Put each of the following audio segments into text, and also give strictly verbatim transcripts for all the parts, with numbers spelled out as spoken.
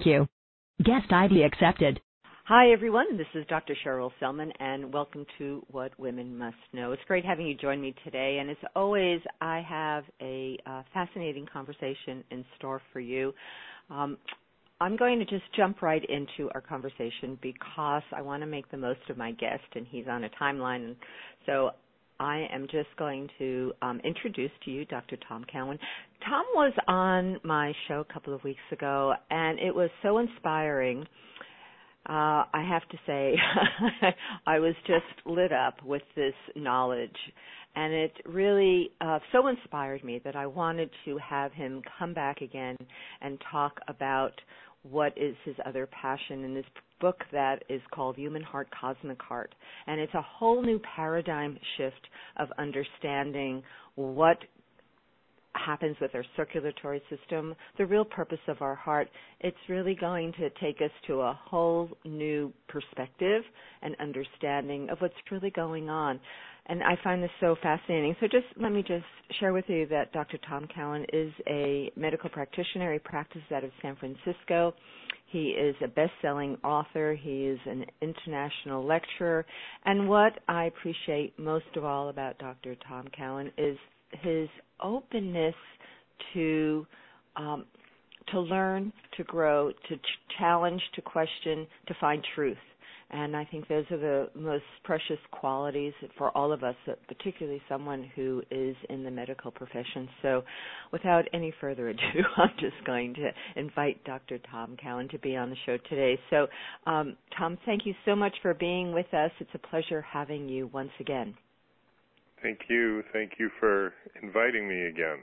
Thank you. Guest I D accepted. Hi, everyone. This is Doctor Cheryl Selman, and welcome to What Women Must Know. It's great having you join me today, and as always, I have a uh, fascinating conversation in store for you. Um, I'm going to just jump right into our conversation because I want to make the most of my guest, and he's on a timeline. And so I am just going to um, introduce to you Doctor Tom Cowan. Tom was on my show a couple of weeks ago, and it was so inspiring. Uh, I have to say, I was just lit up with this knowledge, and it really uh, so inspired me that I wanted to have him come back again and talk about what is his other passion in this book that is called Human Heart, Cosmic Heart. And it's a whole new paradigm shift of understanding what happens with our circulatory system, the real purpose of our heart. It's really going to take us to a whole new perspective and understanding of what's really going on. And I find this so fascinating. So just let me just share with you that Doctor Tom Cowan is a medical practitioner. He practices out of San Francisco. He is a best-selling author. He is an international lecturer. And what I appreciate most of all about Doctor Tom Cowan is his openness to um, to learn, to grow, to ch- challenge, to question, to find truth. And I think those are the most precious qualities for all of us, particularly someone who is in the medical profession. So without any further ado, I'm just going to invite Doctor Tom Cowan to be on the show today. So, um, Tom, thank you so much for being with us. It's a pleasure having you once again. Thank you. Thank you for inviting me again.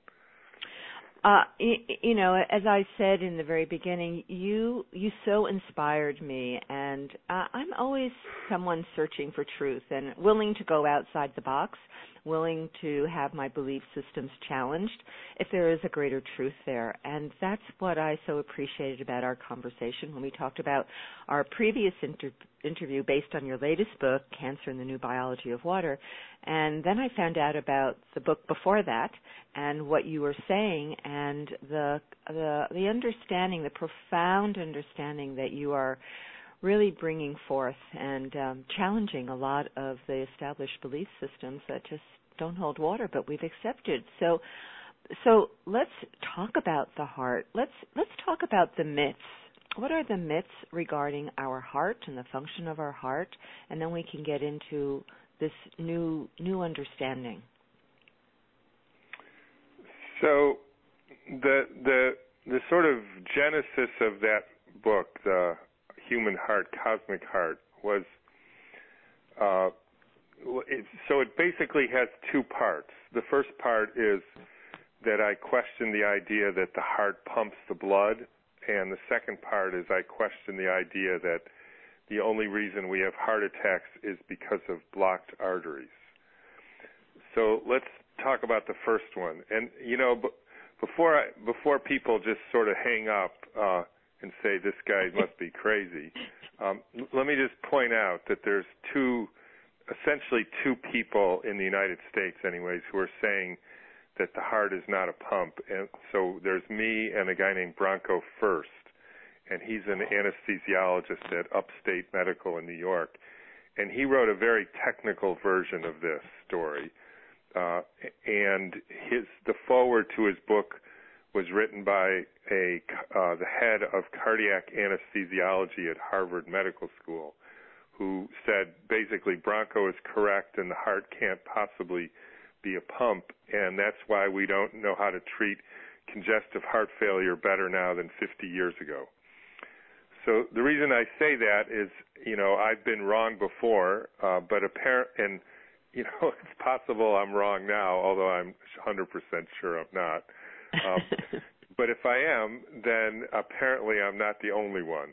Uh, you, you know, as I said in the very beginning, you you so inspired me, and uh, I'm always someone searching for truth and willing to go outside the box, willing to have my belief systems challenged if there is a greater truth there. And that's what I so appreciated about our conversation when we talked about our previous inter- interview based on your latest book, Cancer and the New Biology of Water. And then I found out about the book before that and what you were saying and the the, the understanding, the profound understanding that you are really bringing forth and um, challenging a lot of the established belief systems that just don't hold water, but we've accepted. So, so let's talk about the heart. Let's let's talk about the myths. What are the myths regarding our heart and the function of our heart? And then we can get into this new new understanding. So, the the the sort of genesis of that book, the Human Heart, Cosmic Heart, was uh, it, so it basically has two parts. The first part is that I question the idea that the heart pumps the blood, and the second part is I question the idea that the only reason we have heart attacks is because of blocked arteries. So let's talk about the first one. And you know, b- before I, before people just sort of hang up uh, and say this guy must be crazy, um, let me just point out that there's two, essentially two people in the United States, anyways, who are saying that the heart is not a pump. And so there's me and a guy named Branko First, and he's an anesthesiologist at Upstate Medical in New York. And he wrote a very technical version of this story. Uh, and his the foreword to his book was written by a uh, the head of cardiac anesthesiology at Harvard Medical School, who said basically Branko is correct and the heart can't possibly be a pump, and that's why we don't know how to treat congestive heart failure better now than fifty years ago. So the reason I say that is, you know, I've been wrong before, uh, but apparent and you know, it's possible I'm wrong now, although I'm one hundred percent sure I'm not. Um, but if I am, then apparently I'm not the only one.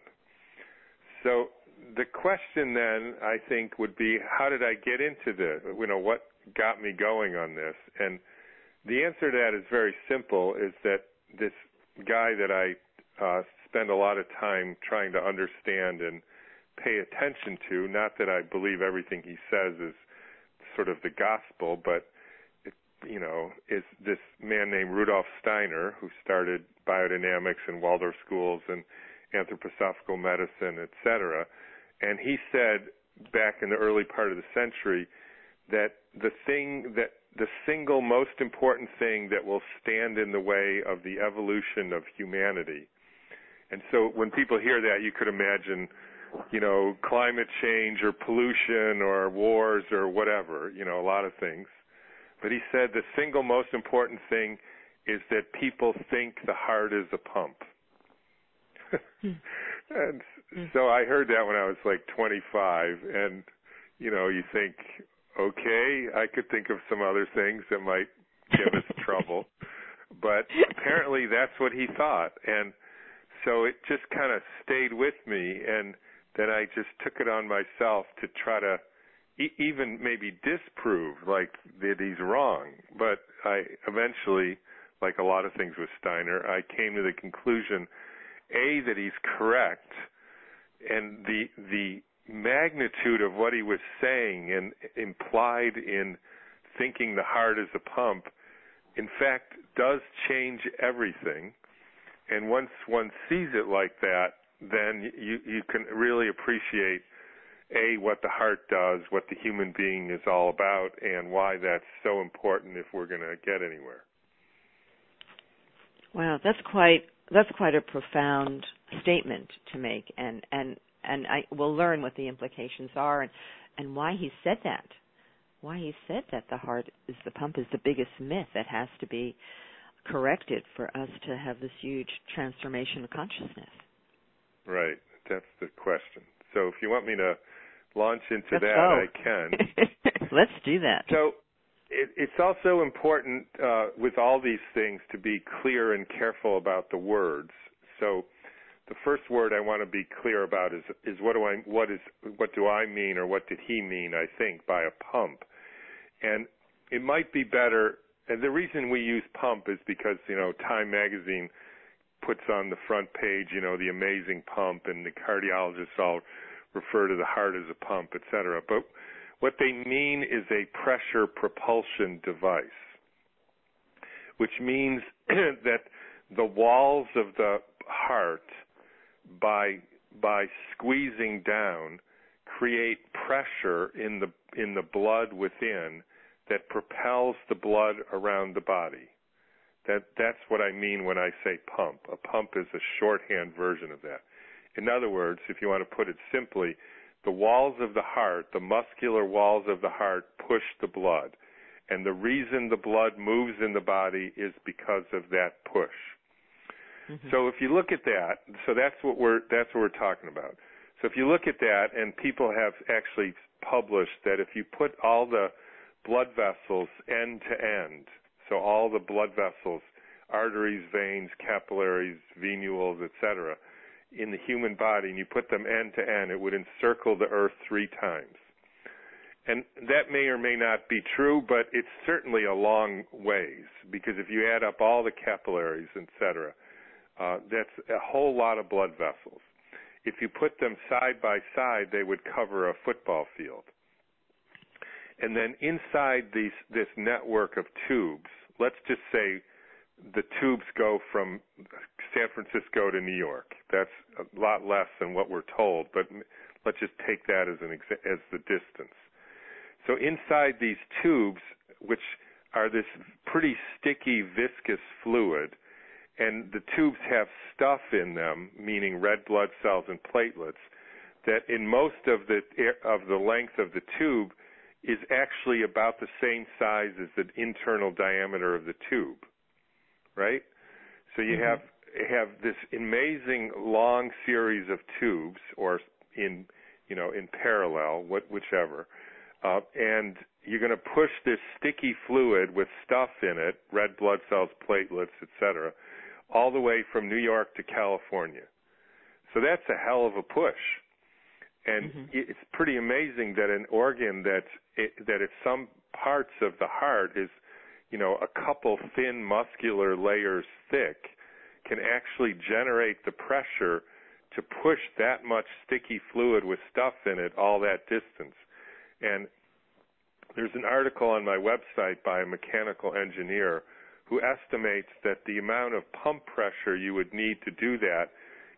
So the question then, I think, would be, how did I get into this? You know, what got me going on this? And the answer to that is very simple, is that this guy that I uh, spend a lot of time trying to understand and pay attention to, not that I believe everything he says is sort of the gospel, but, it, you know, is this man named Rudolf Steiner, who started biodynamics in Waldorf schools and, anthroposophical medicine, et cetera. And he said back in the early part of the century that the thing that the single most important thing that will stand in the way of the evolution of humanity. And so when people hear that, you could imagine, you know, climate change or pollution or wars or whatever, you know, a lot of things. But he said the single most important thing is that people think the heart is a pump. And so I heard that when I was like twenty-five, and, you know, you think, okay, I could think of some other things that might give us trouble. But apparently that's what he thought. And so it just kind of stayed with me, and then I just took it on myself to try to e- even maybe disprove, like, that he's wrong. But I eventually, like a lot of things with Steiner, I came to the conclusion, A, that he's correct, and the the magnitude of what he was saying and implied in thinking the heart is a pump, in fact, does change everything. And once one sees it like that, then you, you can really appreciate, A, what the heart does, what the human being is all about, and why that's so important if we're going to get anywhere. Wow, that's quite that's quite a profound statement to make, and and and I will learn what the implications are and and why he said that. Why he said that the heart is the pump is the biggest myth that has to be corrected for us to have this huge transformation of consciousness. Right, that's the question. So if you want me to launch into Let's that, go. I can. Let's do that. So it, it's also important uh, with all these things to be clear and careful about the words. So the first word I want to be clear about is is what do I what is what do I mean, or what did he mean, I think, by a pump? And it might be better, and the reason we use pump is because, you know, Time magazine puts on the front page, you know, the amazing pump, and the cardiologists all refer to the heart as a pump, et cetera. But what they mean is a pressure propulsion device, which means that the walls of the heart, by by squeezing down, create pressure in the in the blood within that propels the blood around the body. That that's what I mean when I say pump. A pump is a shorthand version of that. In other words, if you want to put it simply, the walls of the heart, the muscular walls of the heart, push the blood. And the reason the blood moves in the body is because of that push. Mm-hmm. So if you look at that, so that's what we're that's what we're talking about. So if you look at that, and people have actually published that if you put all the blood vessels end to end, so all the blood vessels, arteries, veins, capillaries, venules, et cetera, in the human body, and you put them end to end, it would encircle the earth three times. And that may or may not be true, but it's certainly a long ways, because if you add up all the capillaries, et cetera, uh, that's a whole lot of blood vessels. If you put them side by side, they would cover a football field. And then inside these, this network of tubes, let's just say the tubes go from San Francisco to New York. That's a lot less than what we're told, but let's just take that as an exa- as the distance. So inside these tubes, which are this pretty sticky, viscous fluid, and the tubes have stuff in them, meaning red blood cells and platelets, that in most of the of the length of the tube is actually about the same size as the internal diameter of the tube, right? So you mm-hmm. have have this amazing long series of tubes, or in you know in parallel, what, whichever, uh, and you're going to push this sticky fluid with stuff in it, red blood cells, platelets, et cetera, all the way from New York to California. So that's a hell of a push. And mm-hmm. it's pretty amazing that an organ that's it, that at some parts of the heart is, you know, a couple thin muscular layers thick, can actually generate the pressure to push that much sticky fluid with stuff in it all that distance. And there's an article on my website by a mechanical engineer who estimates that the amount of pump pressure you would need to do that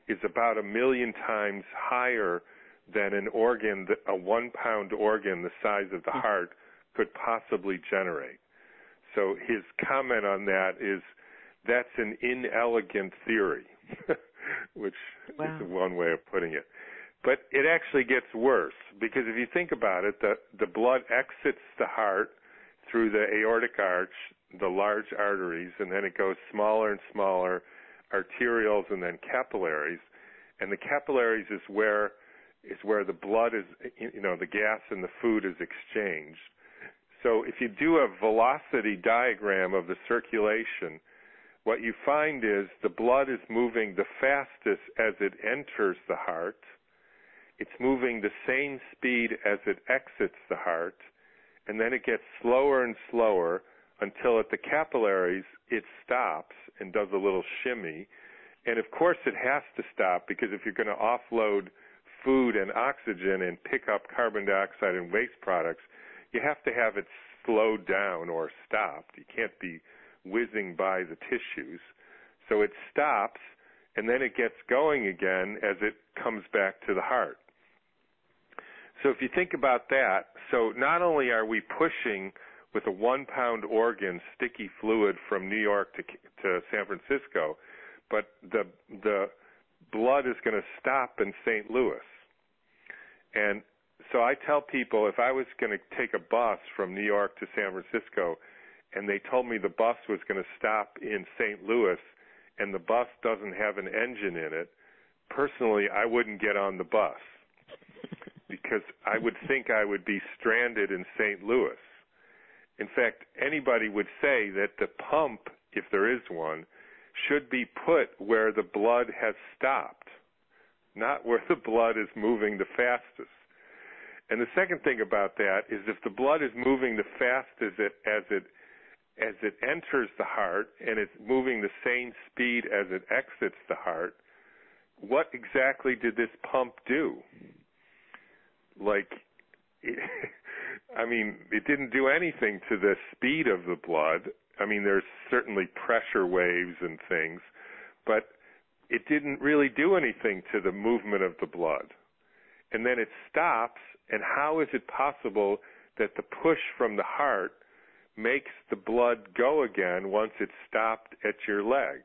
is about a million times higher than an organ, a one-pound organ the size of the heart could possibly generate. So his comment on that is, that's an inelegant theory, which wow. is one way of putting it. But it actually gets worse, because if you think about it, the, the blood exits the heart through the aortic arch, the large arteries, and then it goes smaller and smaller, arterioles and then capillaries. And the capillaries is where is where the blood is, you know, the gas and the food is exchanged. So if you do a velocity diagram of the circulation, what you find is the blood is moving the fastest as it enters the heart. It's moving the same speed as it exits the heart, and then it gets slower and slower until at the capillaries it stops and does a little shimmy. And of course it has to stop, because if you're going to offload food and oxygen and pick up carbon dioxide and waste products, you have to have it slowed down or stopped. You can't be whizzing by the tissues. So it stops, and then it gets going again as it comes back to the heart. So if you think about that, so not only are we pushing with a one-pound organ sticky fluid from New York to, to San Francisco, but the the blood is going to stop in Saint Louis. And so I tell people, if I was going to take a bus from New York to San Francisco and they told me the bus was going to stop in Saint Louis and the bus doesn't have an engine in it, personally, I wouldn't get on the bus, because I would think I would be stranded in Saint Louis. In fact, anybody would say that the pump, if there is one, should be put where the blood has stopped, not where the blood is moving the fastest. And the second thing about that is, if the blood is moving the fastest as it as it as it enters the heart, and it's moving the same speed as it exits the heart, what exactly did this pump do? Like, it, I mean, it didn't do anything to the speed of the blood. I mean, there's certainly pressure waves and things, but it didn't really do anything to the movement of the blood. And then it stops, and how is it possible that the push from the heart makes the blood go again once it's stopped at your leg?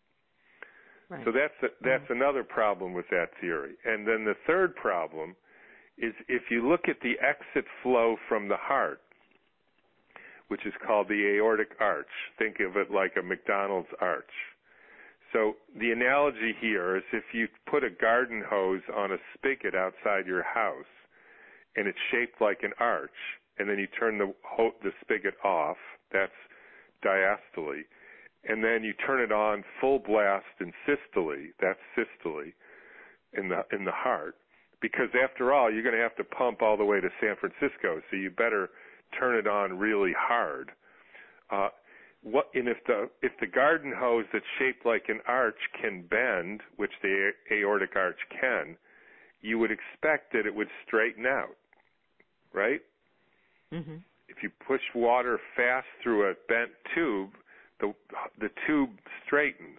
Right. So that's a, that's mm. another problem with that theory. And then the third problem is, if you look at the exit flow from the heart, which is called the aortic arch, think of it like a McDonald's arch. So the analogy here is, if you put a garden hose on a spigot outside your house and it's shaped like an arch, and then you turn the ho- the spigot off, that's diastole, and then you turn it on full blast in systole, that's systole, in the in the heart, because after all, you're going to have to pump all the way to San Francisco, so you better turn it on really hard. Uh, what, and if the if the garden hose that's shaped like an arch can bend, which the aortic arch can, you would expect that it would straighten out, right? Mm-hmm. If you push water fast through a bent tube, the the tube straightens.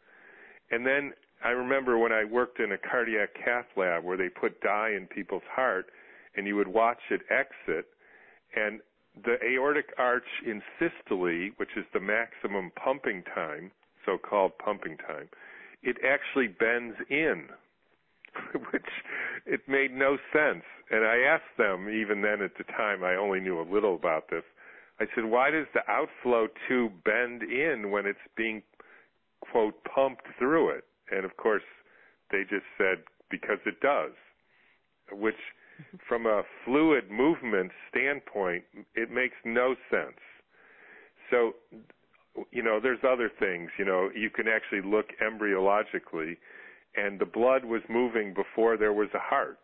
And then I remember when I worked in a cardiac cath lab where they put dye in people's heart, and you would watch it exit, and the aortic arch in systole, which is the maximum pumping time, so-called pumping time, it actually bends in, which it made no sense. And I asked them, even then at the time, I only knew a little about this, I said, why does the outflow tube bend in when it's being, quote, pumped through it? And, of course, they just said, because it does, which, from a fluid movement standpoint, it makes no sense. So, you know, there's other things. You know, you can actually look embryologically, and the blood was moving before there was a heart.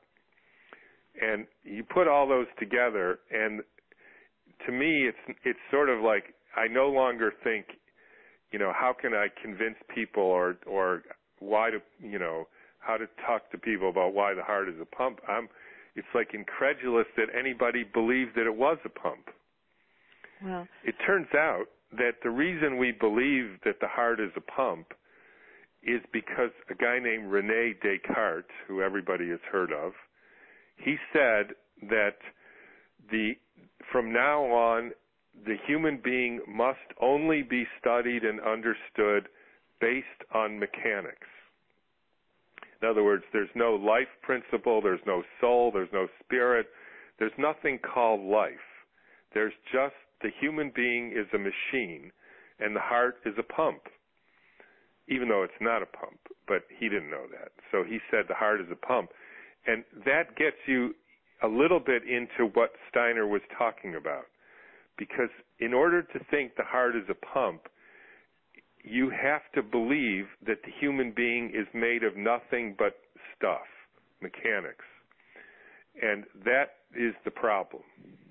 And you put all those together, and to me, it's it's sort of like, I no longer think, you know, how can I convince people, or or why to, you know, how to talk to people about why the heart is a pump. I'm It's like incredulous that anybody believed that it was a pump. Well, it turns out that the reason we believe that the heart is a pump is because a guy named Rene Descartes, who everybody has heard of, he said that the from now on, the human being must only be studied and understood based on mechanics. In other words, there's no life principle, there's no soul, there's no spirit, there's nothing called life. There's just the human being is a machine, and the heart is a pump, even though it's not a pump, but he didn't know that. So he said the heart is a pump. And that gets you a little bit into what Steiner was talking about. Because in order to think the heart is a pump, you have to believe that the human being is made of nothing but stuff, mechanics. And that is the problem.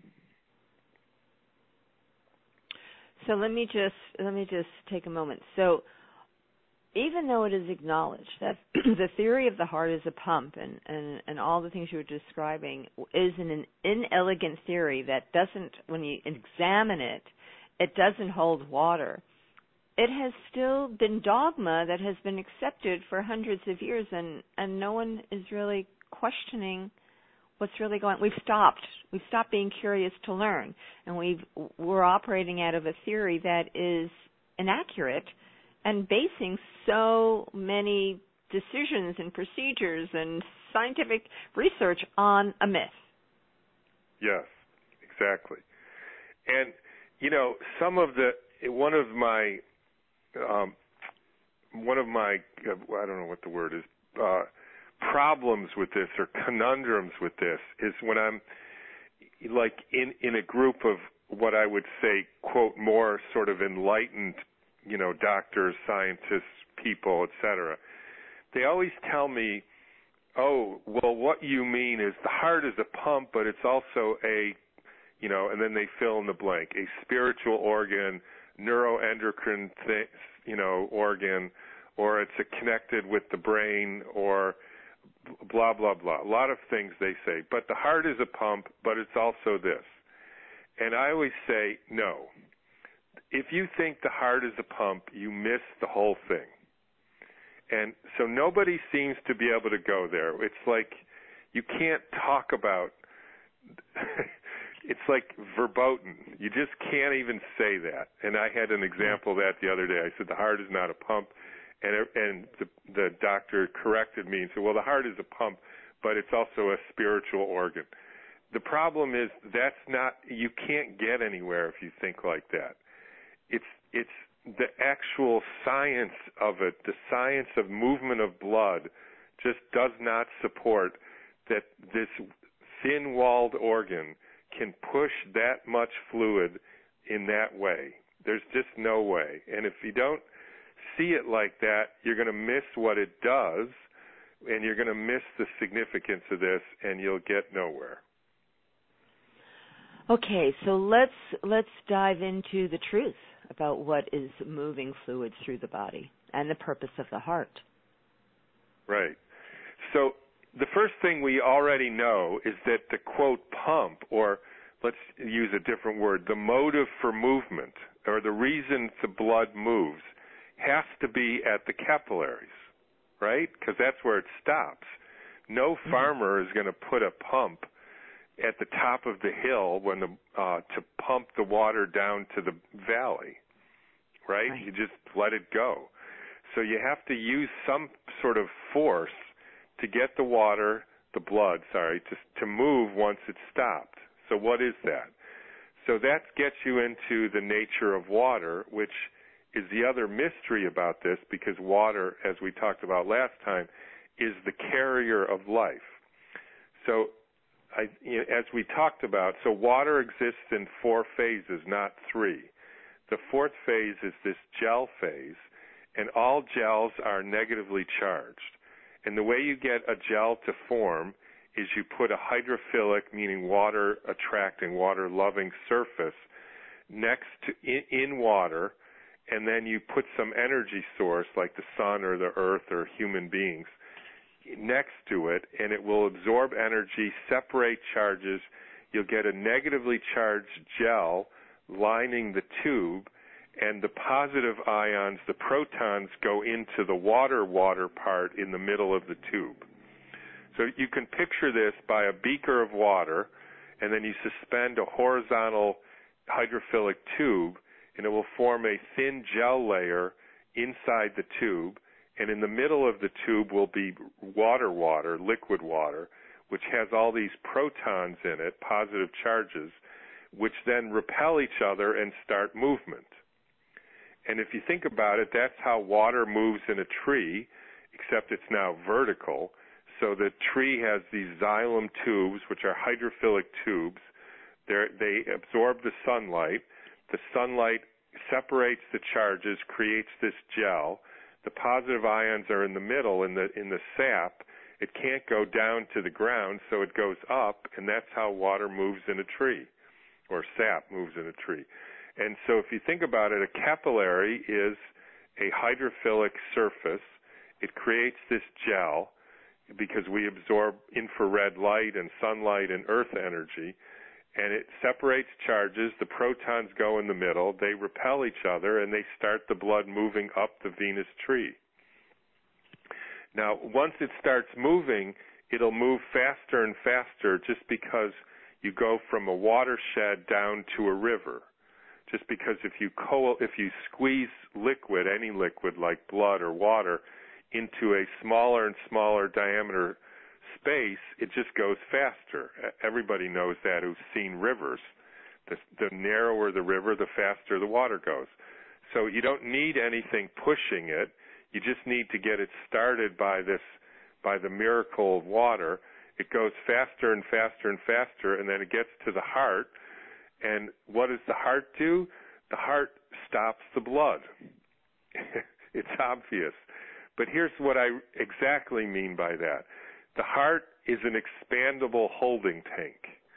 So let me just let me just take a moment. So even though it is acknowledged that the theory of the heart is a pump and, and, and all the things you were describing is an inelegant theory that doesn't, when you examine it, it doesn't hold water, it has still been dogma that has been accepted for hundreds of years, and, and no one is really questioning what's really going on. We've stopped. We've stopped being curious to learn, and we've, we're operating out of a theory that is inaccurate and basing so many decisions and procedures and scientific research on a myth. Yes, exactly. And, you know, some of the, one of my, um, one of my, I don't know what the word is, uh, problems with this or conundrums with this is when I'm, like, in, in a group of what I would say, quote, more sort of enlightened, you know, doctors, scientists, people, et cetera, they always tell me, oh, well, what you mean is the heart is a pump, but it's also a, you know, and then they fill in the blank, a spiritual organ, neuroendocrine, th- you know, organ, or it's a connected with the brain, or blah, blah, blah. A lot of things they say. But the heart is a pump, but it's also this. And I always say, no. If you think the heart is a pump, you miss the whole thing. And so nobody seems to be able to go there. It's like you can't talk about, it's like verboten. You just can't even say that. And I had an example of that the other day. I said the heart is not a pump. And, and the, the doctor corrected me and said, well, the heart is a pump, but it's also a spiritual organ. The problem is that's not, you can't get anywhere if you think like that. It's it's the actual science of it, the science of movement of blood just does not support that this thin-walled organ can push that much fluid in that way. There's just no way. And if you don't see it like that, you're going to miss what it does, and you're going to miss the significance of this, and you'll get nowhere. Okay, so let's let's dive into the truth about what is moving fluids through the body and the purpose of the heart. Right. So the first thing we already know is that the, quote, pump, or let's use a different word, the motive for movement, or the reason the blood moves, has to be at the capillaries, right? Because that's where it stops. No mm-hmm. farmer is going to put a pump at the top of the hill when the uh, to pump the water down to the valley, right? right? You just let it go. So you have to use some sort of force to get the water, the blood, sorry, to to move once it's stopped. So what is that? So that gets you into the nature of water, which is the other mystery about this, because water, as we talked about last time, is the carrier of life. So I, you know, as we talked about, so water exists in four phases, not three. The fourth phase is this gel phase, and all gels are negatively charged. And the way you get a gel to form is you put a hydrophilic, meaning water-attracting, water-loving surface next to in, in water, and then you put some energy source like the sun or the earth or human beings next to it, and it will absorb energy, separate charges. You'll get a negatively charged gel lining the tube, and the positive ions, the protons, go into the water-water part in the middle of the tube. So you can picture this by a beaker of water, and then you suspend a horizontal hydrophilic tube, and it will form a thin gel layer inside the tube, and in the middle of the tube will be water-water, liquid water, which has all these protons in it, positive charges, which then repel each other and start movement. And if you think about it, that's how water moves in a tree, except it's now vertical. So the tree has these xylem tubes, which are hydrophilic tubes. They're, they absorb the sunlight. The sunlight separates the charges, creates this gel. The positive ions are in the middle, in the in the sap. It can't go down to the ground, so it goes up, and that's how water moves in a tree, or sap moves in a tree. And so if you think about it, a capillary is a hydrophilic surface. It creates this gel because we absorb infrared light and sunlight and earth energy, and it separates charges. The protons go in the middle. They repel each other, and they start the blood moving up the venous tree. Now, once it starts moving, it'll move faster and faster just because you go from a watershed down to a river. Just because if you co- if you squeeze liquid, any liquid like blood or water, into a smaller and smaller diameter space, it just goes faster. Everybody knows that who's seen rivers. The, the narrower the river, the faster the water goes. So you don't need anything pushing it. You just need to get it started by this, by the miracle of water. It goes faster and faster and faster, and then it gets to the heart. And what does the heart do? The heart stops the blood. It's obvious. But here's what I exactly mean by that. The heart is an expandable holding tank.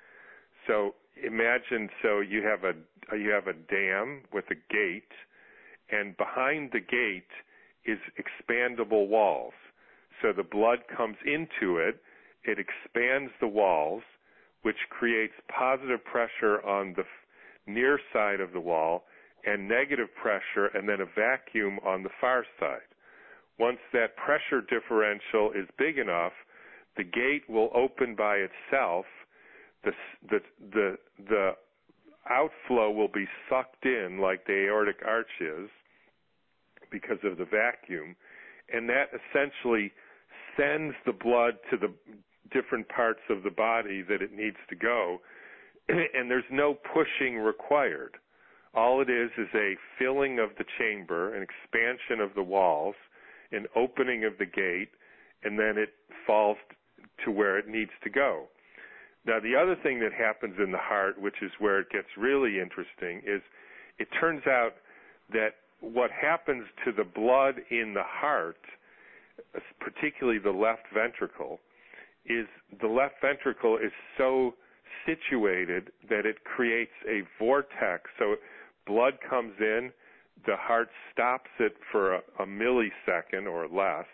So imagine, so you have a you have a dam with a gate, and behind the gate is expandable walls. So the blood comes into it, it expands the walls, which creates positive pressure on the f- near side of the wall and negative pressure, and then a vacuum on the far side. Once that pressure differential is big enough, the gate will open by itself. The, the, the, the outflow will be sucked in like the aortic arch is because of the vacuum, and that essentially sends the blood to the different parts of the body that it needs to go, and there's no pushing required. All it is is a filling of the chamber, an expansion of the walls, an opening of the gate, and then it falls to where it needs to go. Now, the other thing that happens in the heart, which is where it gets really interesting, is it turns out that what happens to the blood in the heart, particularly the left ventricle, is the left ventricle is so situated that it creates a vortex. So blood comes in, the heart stops it for a, a millisecond or less,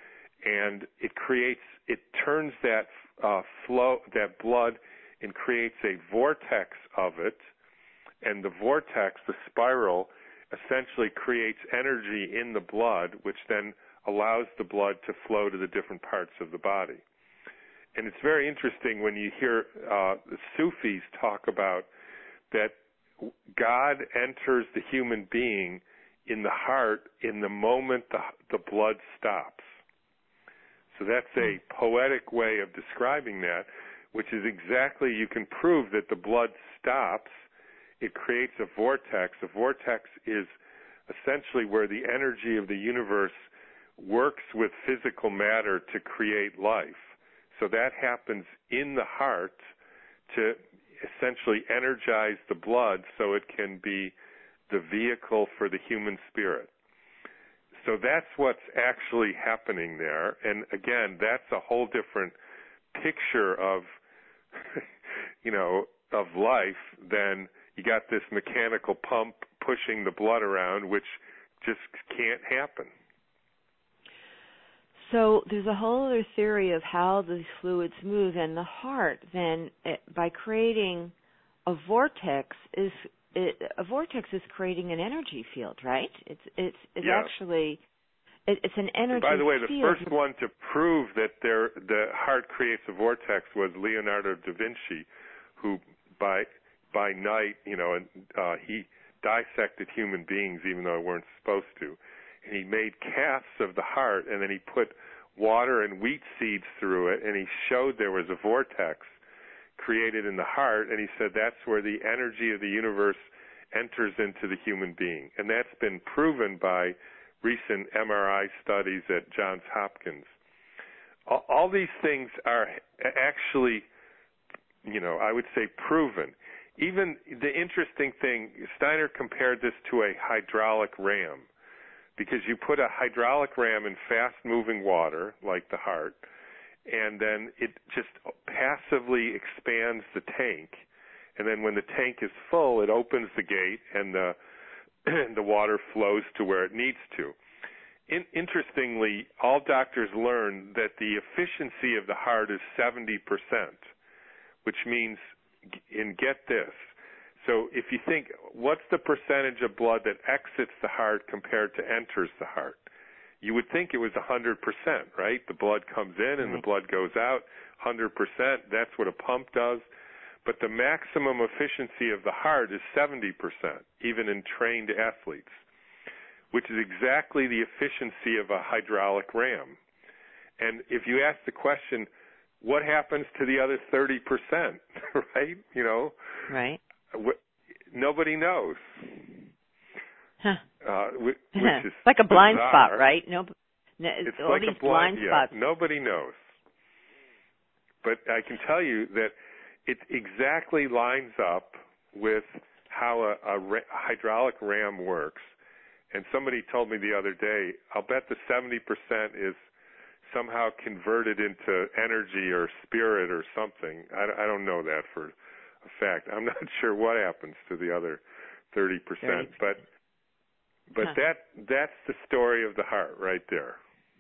and it creates, it turns that uh, flow, that blood, and creates a vortex of it, and the vortex, the spiral, essentially creates energy in the blood, which then allows the blood to flow to the different parts of the body. And it's very interesting when you hear uh, the Sufis talk about that God enters the human being in the heart in the moment the, the blood stops. So that's a poetic way of describing that, which is exactly, you can prove that the blood stops. It creates a vortex. A vortex is essentially where the energy of the universe works with physical matter to create life. So that happens in the heart to essentially energize the blood so it can be the vehicle for the human spirit. So that's what's actually happening there. And again, that's a whole different picture of, you know, of life than you got this mechanical pump pushing the blood around, which just can't happen. So there's a whole other theory of how these fluids move, and the heart then, by creating a vortex, is it, a vortex is creating an energy field, right? It's it's it's yeah. actually it, it's an energy field. By the way, the field. first one to prove that there, the heart creates a vortex was Leonardo da Vinci, who by by night, you know, and uh, he dissected human beings even though they weren't supposed to, and he made casts of the heart, and then he put water and wheat seeds through it, and he showed there was a vortex created in the heart, and he said that's where the energy of the universe enters into the human being. And that's been proven by recent M R I studies at Johns Hopkins. All, all these things are actually, you know, I would say proven. Even the interesting thing, Steiner compared this to a hydraulic ram, because you put a hydraulic ram in fast-moving water, like the heart, and then it just passively expands the tank, and then when the tank is full, it opens the gate, and the the water flows to where it needs to. In, interestingly, all doctors learn that the efficiency of the heart is seventy percent, which means, and get this, so if you think, what's the percentage of blood that exits the heart compared to enters the heart? You would think it was one hundred percent, right? The blood comes in and the blood goes out, one hundred percent. That's what a pump does. But the maximum efficiency of the heart is seventy percent, even in trained athletes, which is exactly the efficiency of a hydraulic ram. And if you ask the question, what happens to the other thirty percent, right? You know? Right. Wh- nobody knows. Huh. Uh, which, which is like a blind bizarre. spot, right? No, no it's all like these a blind, blind yeah, spots. Nobody knows. But I can tell you that it exactly lines up with how a, a ra- hydraulic ram works. And somebody told me the other day, I'll bet the seventy percent is somehow converted into energy or spirit or something. I, I don't know that for a fact. I'm not sure what happens to the other thirty percent, but but huh. that that's the story of the heart right there.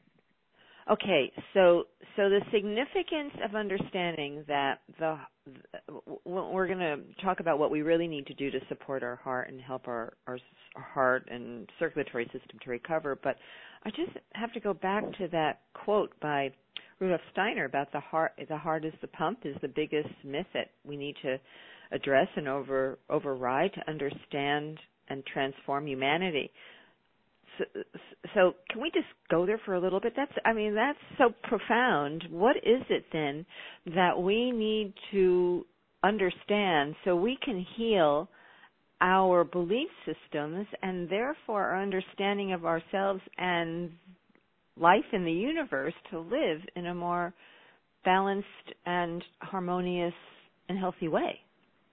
Okay, so so the significance of understanding that the we're going to talk about what we really need to do to support our heart and help our, our our heart and circulatory system to recover, but I just have to go back to that quote by Rudolf Steiner about the heart. The heart is the pump is the biggest myth that we need to address and over override to understand and transform humanity. So, so can we just go there for a little bit? That's, I mean, that's so profound. What is it then that we need to understand so we can heal our belief systems and therefore our understanding of ourselves and life in the universe to live in a more balanced and harmonious and healthy way?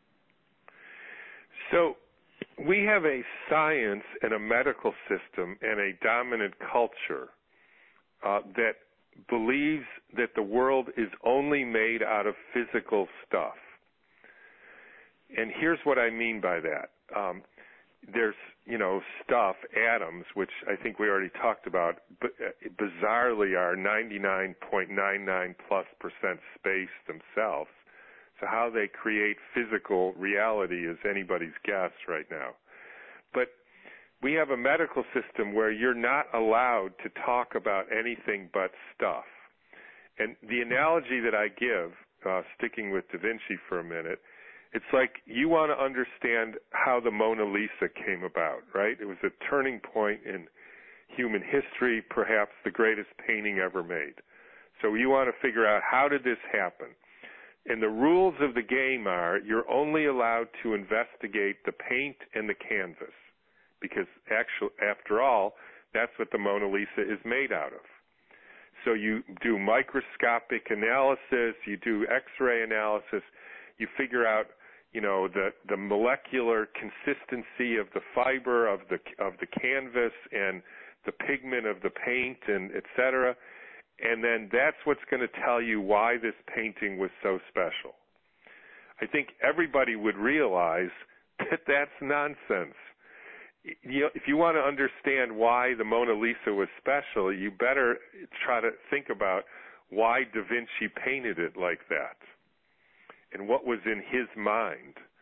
So we have a science and a medical system and a dominant culture uh, that believes that the world is only made out of physical stuff. And here's what I mean by that. Um, there's, you know, stuff, atoms, which I think we already talked about, but bizarrely are ninety-nine point nine nine plus percent space themselves. So how they create physical reality is anybody's guess right now. But we have a medical system where you're not allowed to talk about anything but stuff. And the analogy that I give, uh, sticking with Da Vinci for a minute, it's like you want to understand how the Mona Lisa came about, right? It was a turning point in human history, perhaps the greatest painting ever made. So you want to figure out, how did this happen? And the rules of the game are you're only allowed to investigate the paint and the canvas because, actually, after all, that's what the Mona Lisa is made out of. So you do microscopic analysis, you do X-ray analysis, you figure out, you know, the, the molecular consistency of the fiber of the of the canvas and the pigment of the paint, and et cetera. And then that's what's going to tell you why this painting was so special. I think everybody would realize that that's nonsense. You know, if you want to understand why the Mona Lisa was special, you better try to think about why Da Vinci painted it like that and what was in his mind.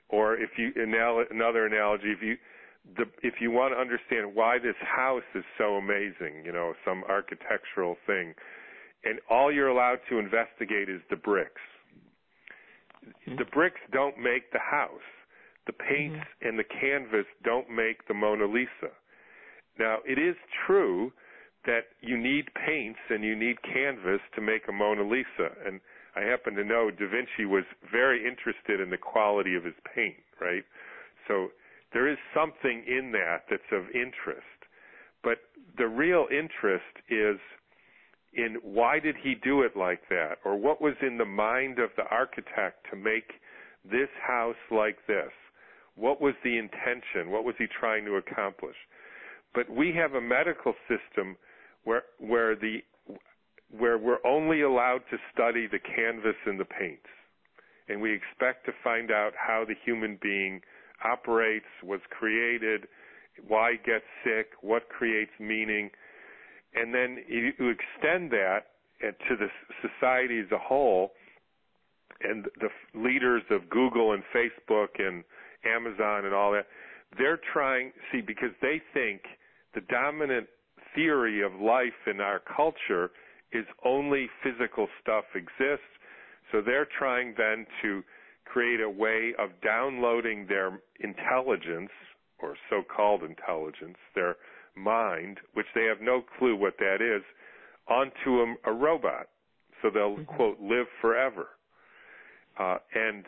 Or if you another analogy, if you the, if you want to understand why this house is so amazing, you know, some architectural thing, and all you're allowed to investigate is the bricks. Mm-hmm. The bricks don't make the house. The paints mm-hmm. and the canvas don't make the Mona Lisa. Now, it is true that you need paints and you need canvas to make a Mona Lisa. And I happen to know Da Vinci was very interested in the quality of his paint, right? So there is something in that that's of interest. But the real interest is in why did he do it like that? Or what was in the mind of the architect to make this house like this? What was the intention? What was he trying to accomplish? But we have a medical system where where the where we're only allowed to study the canvas and the paints, and we expect to find out how the human being operates, was created, why it gets sick, what creates meaning, and then you extend that to the society as a whole, and the leaders of Google and Facebook and Amazon and all that, they're trying, see, because they think the dominant theory of life in our culture is only physical stuff exists, so they're trying then to create a way of downloading their intelligence, or so-called intelligence, their mind, which they have no clue what that is, onto a, a robot, so they'll, mm-hmm. quote, live forever. Uh, and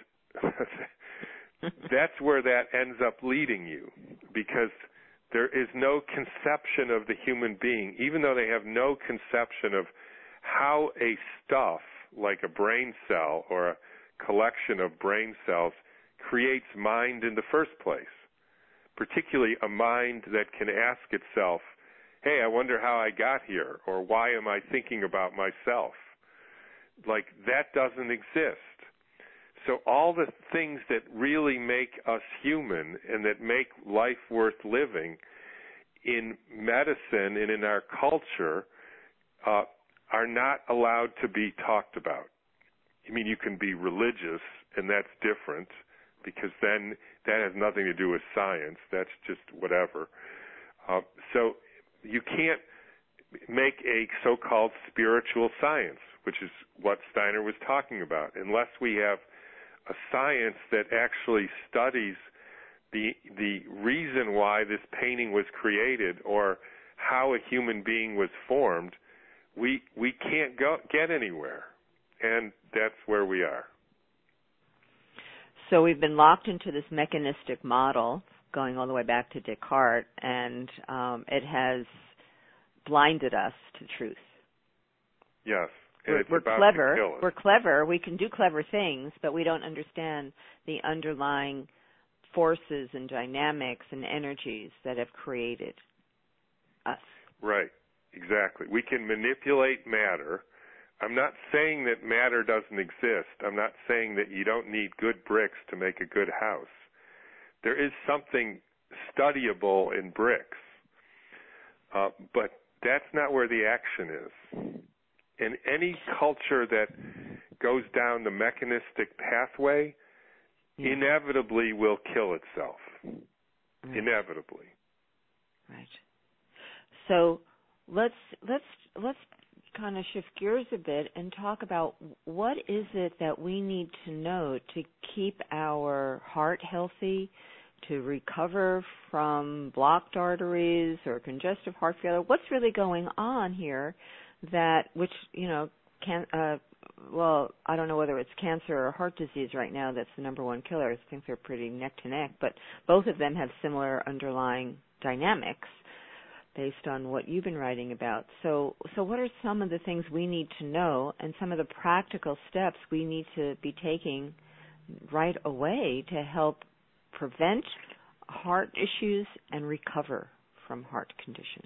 that's where that ends up leading you, because there is no conception of the human being, even though they have no conception of how a stuff like a brain cell or a collection of brain cells creates mind in the first place, particularly a mind that can ask itself, hey, I wonder how I got here, or why am I thinking about myself? Like, that doesn't exist. So all the things that really make us human and that make life worth living in medicine and in our culture uh, are not allowed to be talked about. I mean, you can be religious, and that's different, because then that has nothing to do with science. That's just whatever. Uh, so you can't make a so-called spiritual science, which is what Steiner was talking about, unless we have a science that actually studies the the reason why this painting was created or how a human being was formed. We we can't go get anywhere, and that's where we are. So we've been locked into this mechanistic model, going all the way back to Descartes, and um, it has blinded us to truth. Yes. We're, we're clever. We're clever. We can do clever things, but we don't understand the underlying forces and dynamics and energies that have created us. Right. Exactly. We can manipulate matter. I'm not saying that matter doesn't exist. I'm not saying that you don't need good bricks to make a good house. There is something studyable in bricks, uh, but that's not where the action is. In any culture that goes down the mechanistic pathway, yeah. inevitably will kill itself. Right. Inevitably. Right. So let's let's let's kind of shift gears a bit and talk about what is it that we need to know to keep our heart healthy, to recover from blocked arteries or congestive heart failure. What's really going on here? That which you know can uh, well I don't know whether it's cancer or heart disease right now that's the number one killer. I think they're pretty neck to neck, but both of them have similar underlying dynamics based on what you've been writing about. So so what are some of the things we need to know and some of the practical steps we need to be taking right away to help prevent heart issues and recover from heart conditions?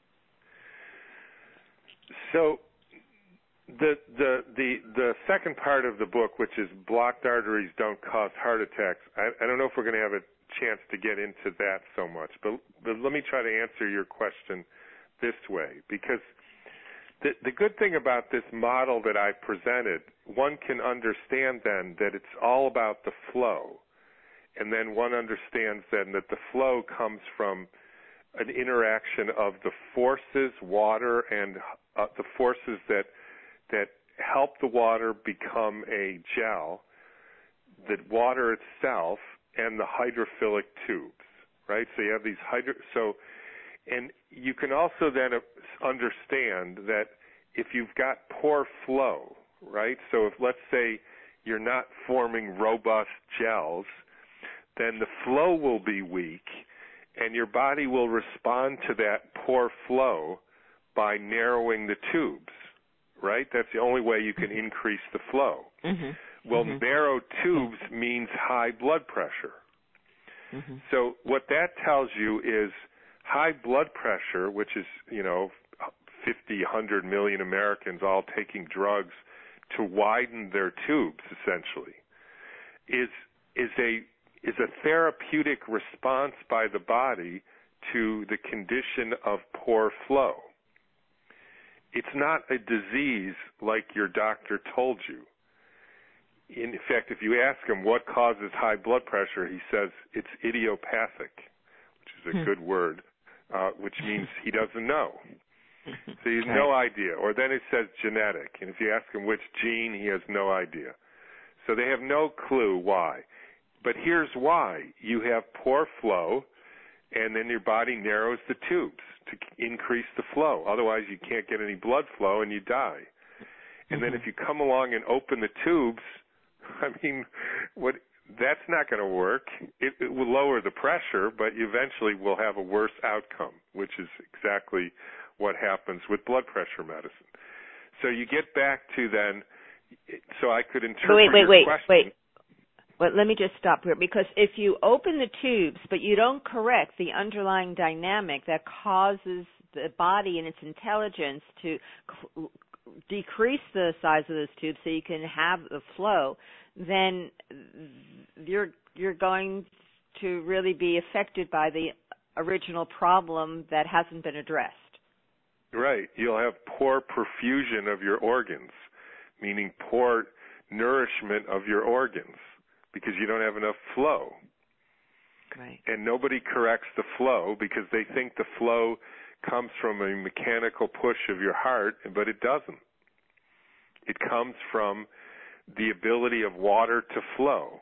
So the, the the the second part of the book, which is blocked arteries don't cause heart attacks, I, I don't know if we're going to have a chance to get into that so much, but, but let me try to answer your question this way, because the, the good thing about this model that I presented, one can understand then that it's all about the flow. and then one understands then that the flow comes from an interaction of the forces, water, and uh, the forces that that help the water become a gel, the water itself, and the hydrophilic tubes, right? So you have these hydro. So, and you can also then understand that if you've got poor flow, right? So if, let's say, you're not forming robust gels, then the flow will be weak, and your body will respond to that poor flow by narrowing the tubes, right? That's the only way you can increase the flow. Mm-hmm. Well, mm-hmm. narrow tubes means high blood pressure. Mm-hmm. So what that tells you is high blood pressure, which is, you know, fifty, one hundred million Americans all taking drugs to widen their tubes, essentially, is is a is a therapeutic response by the body to the condition of poor flow. It's not a disease like your doctor told you. In fact, if you ask him what causes high blood pressure, he says it's idiopathic, which is a hmm. good word, uh, which means he doesn't know. So he has right. no idea. Or then it says genetic, and if you ask him which gene, he has no idea. So they have no clue why. But here's why. You have poor flow, and then your body narrows the tubes to increase the flow. Otherwise, you can't get any blood flow, and you die. And mm-hmm. then if you come along and open the tubes, I mean, what? That's not going to work. It, it will lower the pressure, but you eventually will have a worse outcome, which is exactly what happens with blood pressure medicine. So you get back to then, so I could interpret wait, wait, your wait, question. Wait, wait, wait. Let me just stop here, because if you open the tubes, but you don't correct the underlying dynamic that causes the body and its intelligence to c- decrease the size of those tubes so you can have the flow, then you're you're going to really be affected by the original problem that hasn't been addressed. Right. You'll have poor perfusion of your organs, meaning poor nourishment of your organs, because you don't have enough flow. Right. And nobody corrects the flow because they think the flow comes from a mechanical push of your heart, but it doesn't. It comes from the ability of water to flow.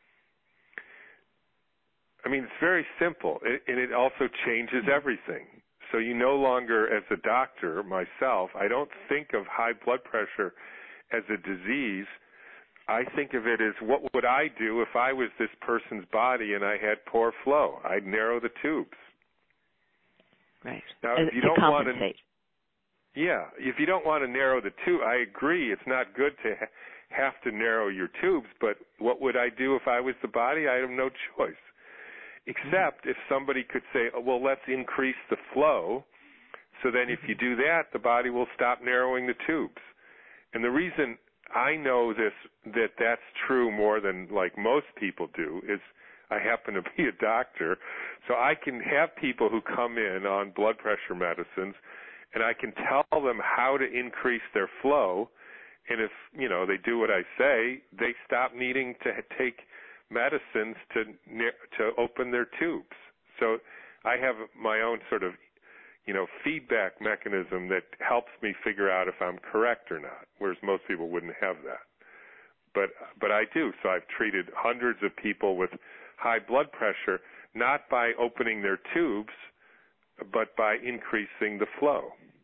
I mean, it's very simple, and it also changes everything. So you no longer, as a doctor, myself, I don't think of high blood pressure as a disease. I think of it as, what would I do if I was this person's body and I had poor flow? I'd narrow the tubes. Right. Now, as, if you to don't compensate. want to, yeah, if you don't want to narrow the tube, I agree. It's not good to ha- have to narrow your tubes. But what would I do if I was the body? I have no choice. Except if somebody could say, oh, well, let's increase the flow, so then if you do that, the body will stop narrowing the tubes. And the reason I know this, that that's true more than like most people do, is I happen to be a doctor, so I can have people who come in on blood pressure medicines, and I can tell them how to increase their flow, and if, you know, they do what I say, they stop needing to take medicines to to open their tubes. So I have my own sort of, you know, feedback mechanism that helps me figure out if I'm correct or not, whereas most people wouldn't have that. But but I do. So I've treated hundreds of people with high blood pressure, not by opening their tubes, but by increasing the flow.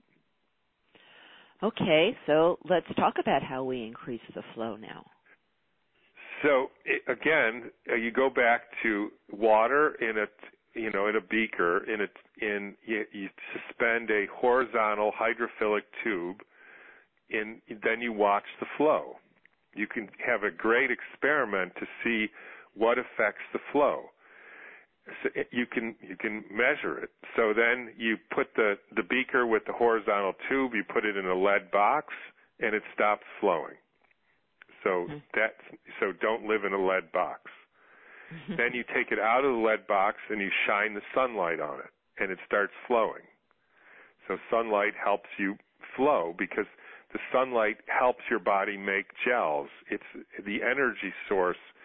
Okay, so let's talk about how we increase the flow now. So it, again, uh, you go back to water in a, you know, in a beaker. In a, in you, you suspend a horizontal hydrophilic tube, and then you watch the flow. You can have a great experiment to see what affects the flow. So it, you can you can measure it. So then you put the the beaker with the horizontal tube. You put it in a lead box, and it stops flowing. So that so don't live in a lead box. Then you take it out of the lead box and you shine the sunlight on it, and it starts flowing. So sunlight helps you flow because the sunlight helps your body make gels. It's the energy source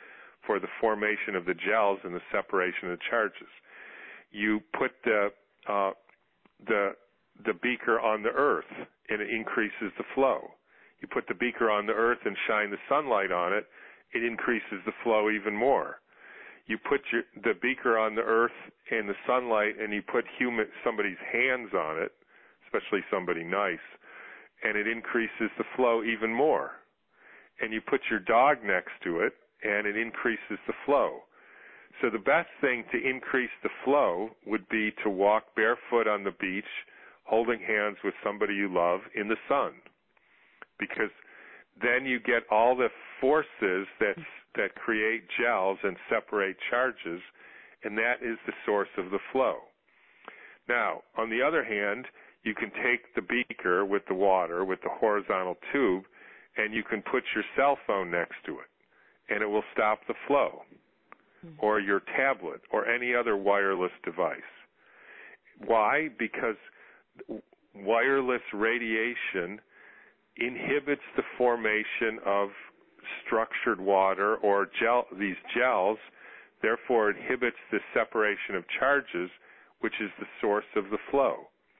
for the formation of the gels and the separation of the charges. You put the uh, the the beaker on the earth, and it increases the flow. You put the beaker on the earth and shine the sunlight on it, it increases the flow even more. You put your, the beaker on the earth and the sunlight, and you put human somebody's hands on it, especially somebody nice, and it increases the flow even more. And you put your dog next to it, and it increases the flow. So the best thing to increase the flow would be to walk barefoot on the beach, holding hands with somebody you love in the sun, because then you get all the forces that that create gels and separate charges, and that is the source of the flow. Now, on the other hand, you can take the beaker with the water, with the horizontal tube, and you can put your cell phone next to it, and it will stop the flow, mm-hmm. or your tablet, or any other wireless device. Why? Because wireless radiation inhibits the formation of structured water or gel, these gels, therefore inhibits the separation of charges, which is the source of the flow.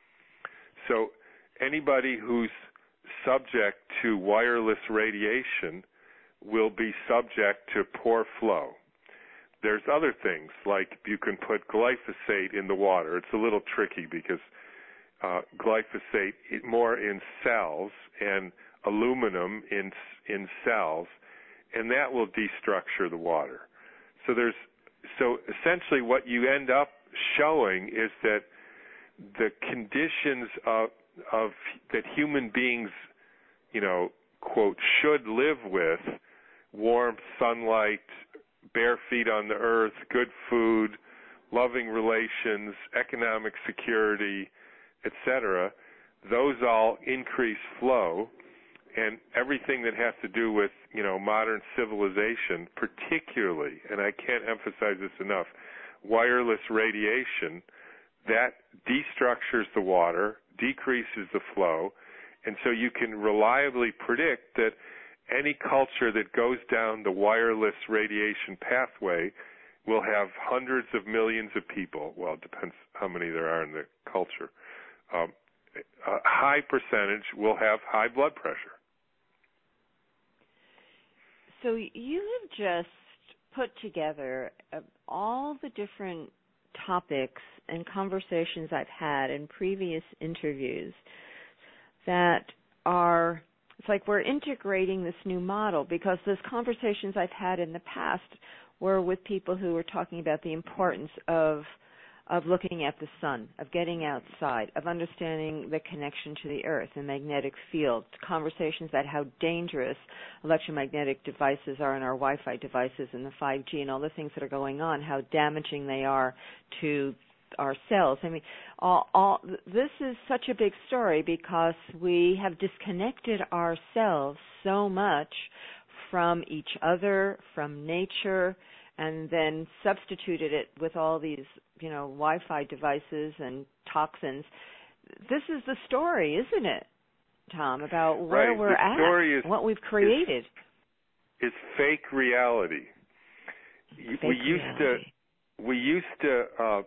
So anybody who's subject to wireless radiation will be subject to poor flow. There's other things, like you can put glyphosate in the water. It's a little tricky because uh, glyphosate it more in cells and aluminum in in cells, and that will destructure the water. So there's so essentially what you end up showing is that the conditions of of that human beings, you know, quote, should live with, warmth, sunlight, bare feet on the earth, good food, loving relations, economic security, et cetera, those all increase flow, and everything that has to do with, you know, modern civilization, particularly, and I can't emphasize this enough, wireless radiation, that destructures the water, decreases the flow, and so you can reliably predict that any culture that goes down the wireless radiation pathway will have hundreds of millions of people. Well, it depends how many there are in the culture. Um, a high percentage will have high blood pressure. So you have just put together uh, all the different topics and conversations I've had in previous interviews that are, it's like we're integrating this new model, because those conversations I've had in the past were with people who were talking about the importance of of looking at the sun, of getting outside, of understanding the connection to the earth, the magnetic field, conversations about how dangerous electromagnetic devices are in our Wi-Fi devices and the five G and all the things that are going on, how damaging they are to our cells. I mean, all, all, this is such a big story because we have disconnected ourselves so much from each other, from nature, and then substituted it with all these, you know, Wi-Fi devices and toxins. This is the story, isn't it, Tom, about where right. we're the at, story is, what we've created. It's fake reality. Fake we used reality. to, we used to, uh,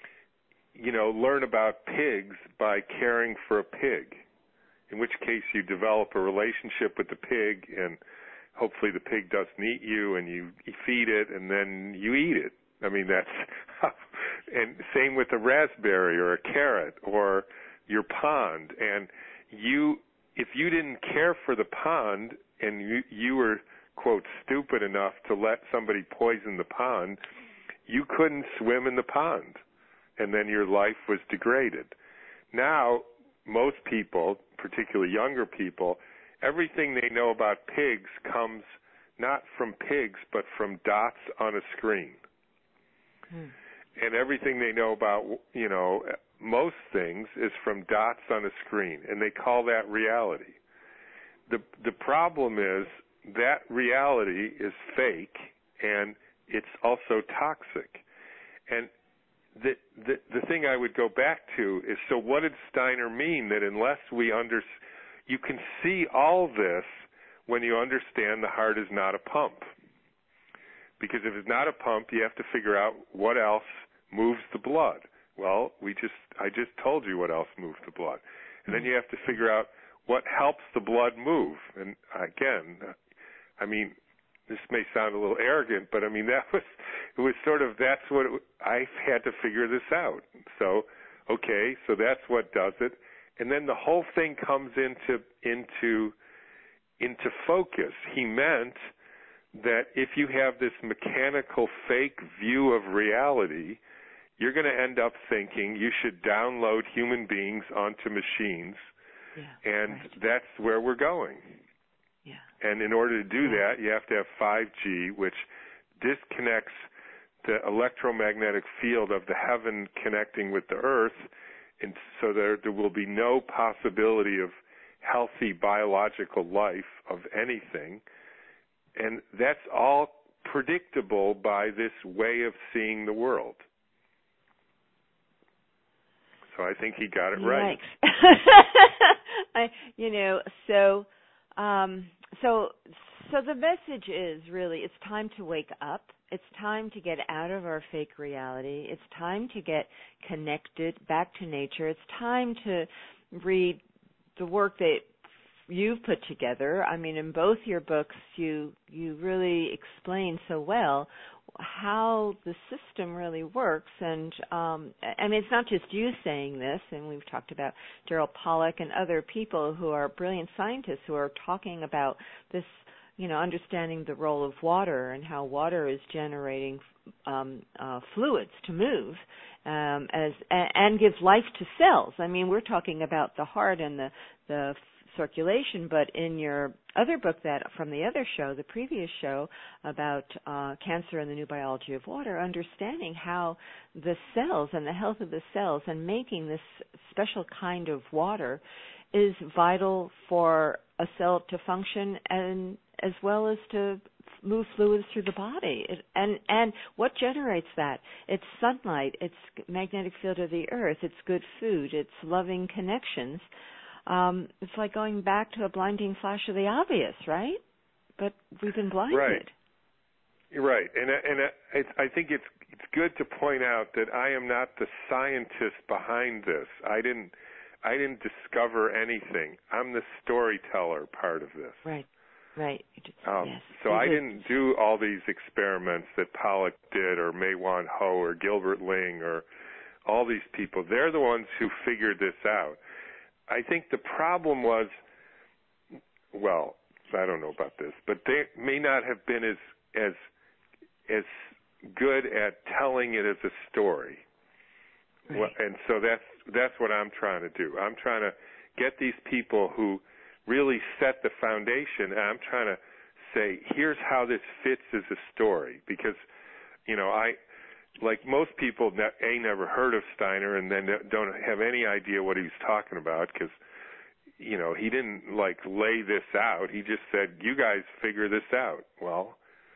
you know, learn about pigs by caring for a pig, in which case you develop a relationship with the pig, and hopefully the pig doesn't eat you, and you feed it, and then you eat it. I mean, that's, and same with a raspberry or a carrot or your pond. And you, if you didn't care for the pond and you, you were, quote, stupid enough to let somebody poison the pond, you couldn't swim in the pond, and then your life was degraded. Now, most people, particularly younger people, everything they know about pigs comes not from pigs, but from dots on a screen. Hmm. And everything they know about, you know, most things is from dots on a screen, and they call that reality. The the problem is that reality is fake, and it's also toxic. And the the the thing I would go back to is, so what did Steiner mean that unless we under you can see all this when you understand the heart is not a pump. Because if it's not a pump, you have to figure out what else moves the blood. Well, we just I just told you what else moves the blood. And then you have to figure out what helps the blood move. And again, I mean, this may sound a little arrogant, but I mean, that was, it was sort of, that's what, it, I had to figure this out. So, okay, so that's what does it. And then the whole thing comes into, into, into focus. He meant that if you have this mechanical fake view of reality, you're going to end up thinking you should download human beings onto machines, yeah, and right. That's where we're going. Yeah. And in order to do yeah. that, you have to have five G, which disconnects the electromagnetic field of the heaven connecting with the earth, and so there, there will be no possibility of healthy biological life of anything. And that's all predictable by this way of seeing the world. So I think he got it right. I, you know, so, um, so, so the message is really, it's time to wake up. It's time to get out of our fake reality. It's time to get connected back to nature. It's time to read the work that you've put together. I mean, in both your books, you you really explain so well how the system really works. And um, I mean, it's not just you saying this, and we've talked about Daryl Pollack and other people who are brilliant scientists who are talking about this, you know, understanding the role of water and how water is generating um, uh, fluids to move um, as and, and give life to cells. I mean, we're talking about the heart and the the circulation, but in your other book that from the other show, the previous show about uh, cancer and the new biology of water, understanding how the cells and the health of the cells and making this special kind of water is vital for a cell to function and as well as to move fluids through the body. It, and and what generates that? It's sunlight, it's magnetic field of the earth, it's good food, it's loving connections. Um, it's like going back to a blinding flash of the obvious, right? But we've been blinded. Right. You're right. And and I, I think it's it's good to point out that I am not the scientist behind this. I didn't I didn't discover anything. I'm the storyteller part of this. Right. Right. Um, yes. So I didn't do all these experiments that Pollack did, or Mae-Wan Ho, or Gilbert Ling, or all these people. They're the ones who figured this out. I think the problem was, well, I don't know about this, but they may not have been as as as good at telling it as a story. Right. Well, and so that's that's what I'm trying to do. I'm trying to get these people who really set the foundation, and I'm trying to say, here's how this fits as a story. Because, you know, I, like most people, A, never heard of Steiner, and then don't have any idea what he was talking about, because, you know, he didn't, like, lay this out. He just said, you guys figure this out. Well,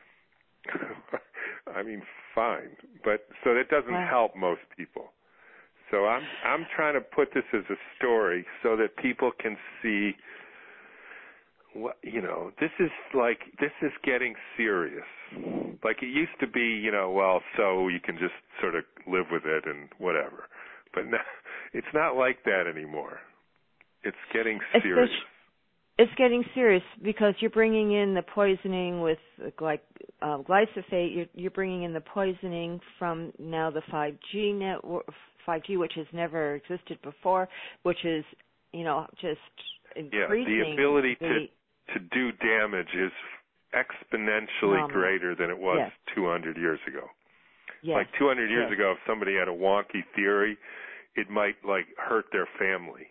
I mean, fine. But so that doesn't wow. help most people. So I'm I'm trying to put this as a story so that people can see what, you know, this is like, this is getting serious. Like it used to be, you know, well, so you can just sort of live with it and whatever. But now, it's not like that anymore. It's getting serious. It's getting serious because you're bringing in the poisoning with gly- uh, glyphosate. You're, you're bringing in the poisoning from now the five G network, five G, which has never existed before, which is, you know, just increasing. Yeah, the ability the, to to do damage is exponentially um, greater than it was yes. two hundred years ago. Yes. Like two hundred years yes. ago, if somebody had a wonky theory, it might like hurt their family.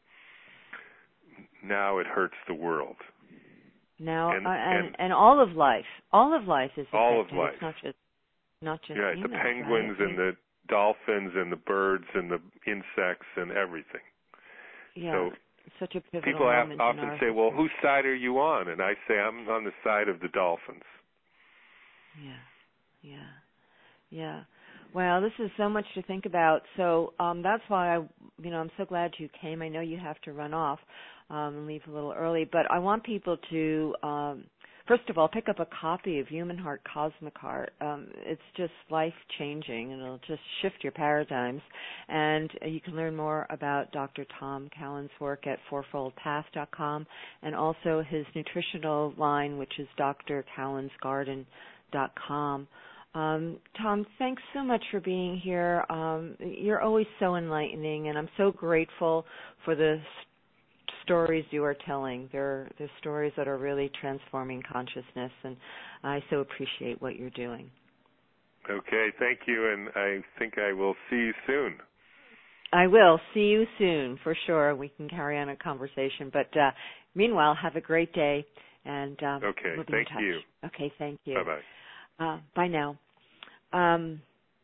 Now it hurts the world. Now and uh, and, and and all of life, all of life is affected. All of life. It's not just not just yeah, humans, the penguins right? and the dolphins and the birds and the insects and everything. Yeah. So such a pivotal people have, moment often in our say, history. well, whose side are you on? And I say, I'm on the side of the dolphins. Yeah, yeah, yeah. Well, this is so much to think about. So um, that's why, I, you know, I'm so glad you came. I know you have to run off um, and leave a little early, but I want people to um, first of all, pick up a copy of Human Heart, Cosmic Heart. Um, it's just life-changing, and it'll just shift your paradigms. And uh, you can learn more about Doctor Tom Cowan's work at four fold path dot com, and also his nutritional line, which is d r cowans garden dot com. Um, Tom, thanks so much for being here. Um, you're always so enlightening, and I'm so grateful for the stories you are telling. They're, they're stories that are really transforming consciousness, and I so appreciate what you're doing. Okay, thank you, and I think I will see you soon. I will see you soon, for sure. We can carry on a conversation. But uh, meanwhile, have a great day, and um, okay, we'll be thank in touch. you. Okay, thank you. Bye-bye. Uh, bye now. Um,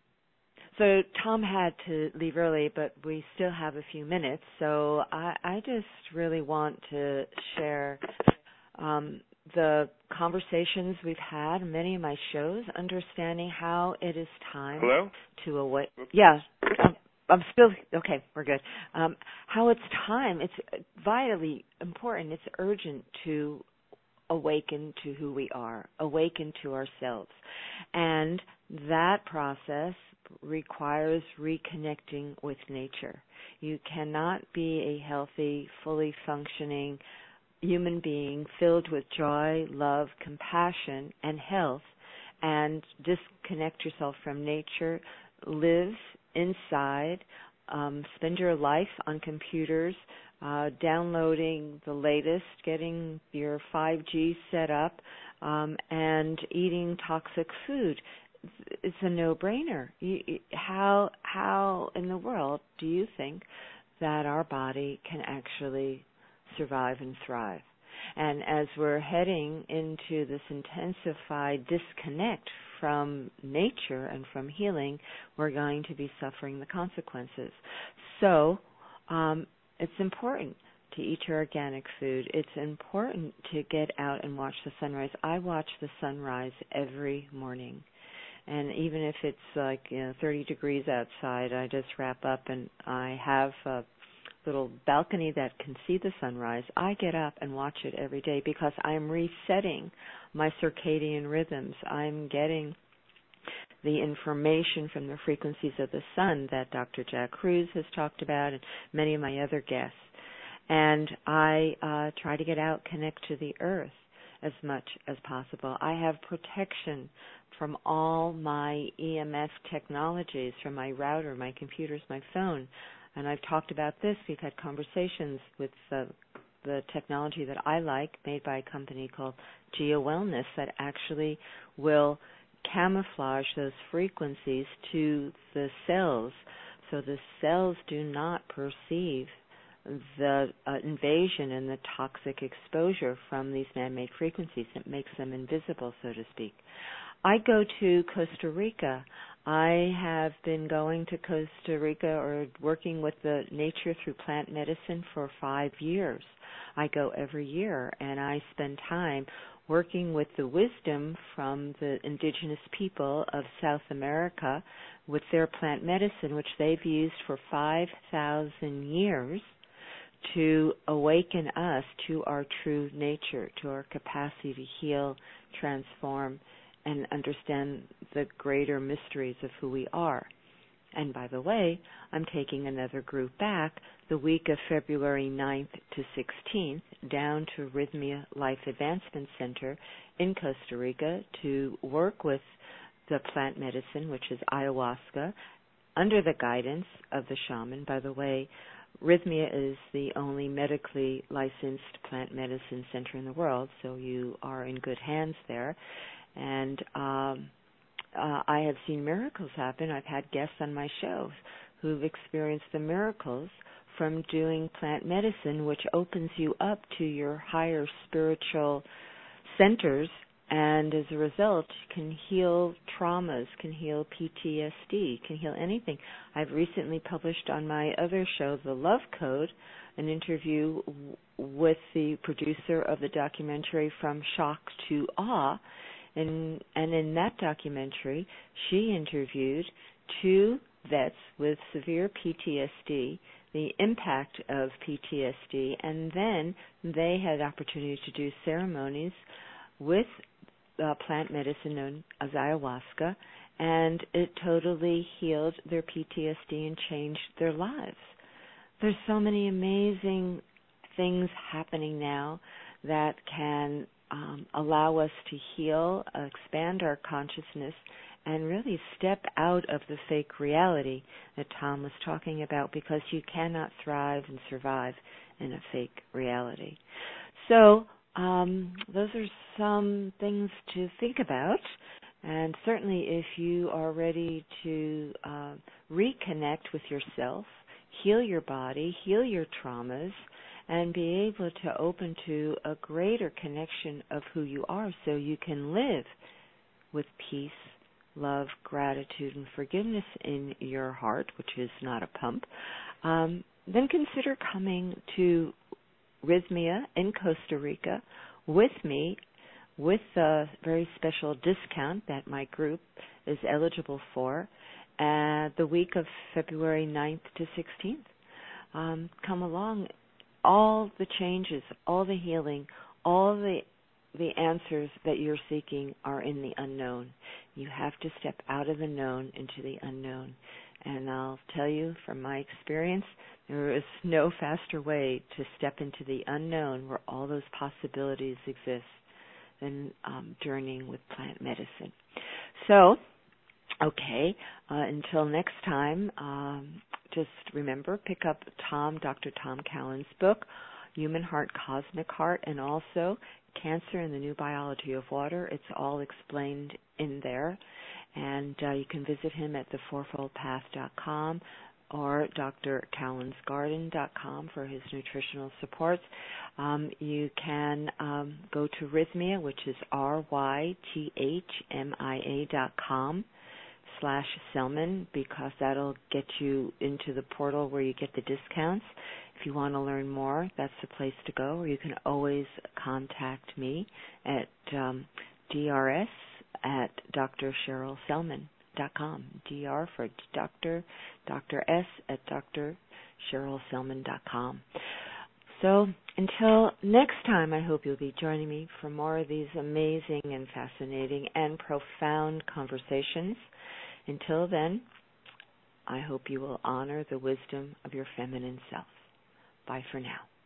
so Tom had to leave early, but we still have a few minutes. So I, I just really want to share um, the conversations we've had in many of my shows, understanding how it is time Hello? to awake. Yeah, I'm, I'm still okay. We're good. Um, how it's time. It's vitally important. It's urgent to awaken to who we are, awaken to ourselves. And that process requires reconnecting with nature. You cannot be a healthy, fully functioning human being filled with joy, love, compassion, and health and disconnect yourself from nature, live inside, um, spend your life on computers, Uh, downloading the latest, getting your five G set up, um, and eating toxic food. It's a no-brainer. You, how how in the world do you think that our body can actually survive and thrive? And as we're heading into this intensified disconnect from nature and from healing, we're going to be suffering the consequences. So, um, it's important to eat your organic food. It's important to get out and watch the sunrise. I watch the sunrise every morning. And even if it's like, you know, thirty degrees outside, I just wrap up and I have a little balcony that can see the sunrise. I get up and watch it every day because I'm resetting my circadian rhythms. I'm getting the information from the frequencies of the sun that Doctor Jack Kruse has talked about and many of my other guests. And I uh, try to get out, connect to the earth as much as possible. I have protection from all my E M F technologies, from my router, my computers, my phone. And I've talked about this. We've had conversations with uh, the technology that I like, made by a company called GeoWellness, that actually will camouflage those frequencies to the cells, so the cells do not perceive the uh, invasion and the toxic exposure from these man-made frequencies. It makes them invisible, so to speak. I go to Costa Rica. I have been going to Costa Rica or working with the nature through plant medicine for five years. I go every year, and I spend time working with the wisdom from the indigenous people of South America with their plant medicine, which they've used for five thousand years to awaken us to our true nature, to our capacity to heal, transform, and understand the greater mysteries of who we are. And by the way, I'm taking another group back the week of February ninth to sixteenth down to Rhythmia Life Advancement Center in Costa Rica to work with the plant medicine, which is ayahuasca, under the guidance of the shaman. By the way, Rhythmia is the only medically licensed plant medicine center in the world, so you are in good hands there. And um, uh, I have seen miracles happen. I've had guests on my shows who've experienced the miracles from doing plant medicine, which opens you up to your higher spiritual centers, and as a result can heal traumas, can heal P T S D, can heal anything. I've recently published on my other show, The Love Code, an interview w- with the producer of the documentary From Shock to Awe, and, and in that documentary she interviewed two vets with severe P T S D, the impact of P T S D, and then they had opportunity to do ceremonies with uh, plant medicine known as ayahuasca, and it totally healed their P T S D and changed their lives. There's so many amazing things happening now that can um, allow us to heal, uh, expand our consciousness, and really step out of the fake reality that Tom was talking about, because you cannot thrive and survive in a fake reality. So um, those are some things to think about. And certainly if you are ready to uh, reconnect with yourself, heal your body, heal your traumas, and be able to open to a greater connection of who you are so you can live with peace, love, gratitude, and forgiveness in your heart, which is not a pump, um, then consider coming to Rhythmia in Costa Rica with me with a very special discount that my group is eligible for uh, the week of February ninth to sixteenth. Um, come along. All the changes, all the healing, all the the answers that you're seeking are in the unknown. You have to step out of the known into the unknown. And I'll tell you from my experience, there is no faster way to step into the unknown where all those possibilities exist than um, journeying with plant medicine. So, okay, uh, until next time, um, just remember, pick up Tom, Doctor Tom Cowan's book, Human Heart, Cosmic Heart, and also Cancer and the New Biology of Water. It's all explained in there. And uh, you can visit him at the fourfold path dot com or d r cowans garden dot com for his nutritional supports. Um, you can um, go to Rhythmia, which is R Y T H M I A dot com slash Selman, because that'll get you into the portal where you get the discounts. If you want to learn more, that's the place to go. Or you can always contact me at um, D R S at d r cheryl selman dot com. D R for Doctor, Doctor S at d r cheryl selman dot com. So until next time, I hope you'll be joining me for more of these amazing and fascinating and profound conversations. Until then, I hope you will honor the wisdom of your feminine self. Bye for now.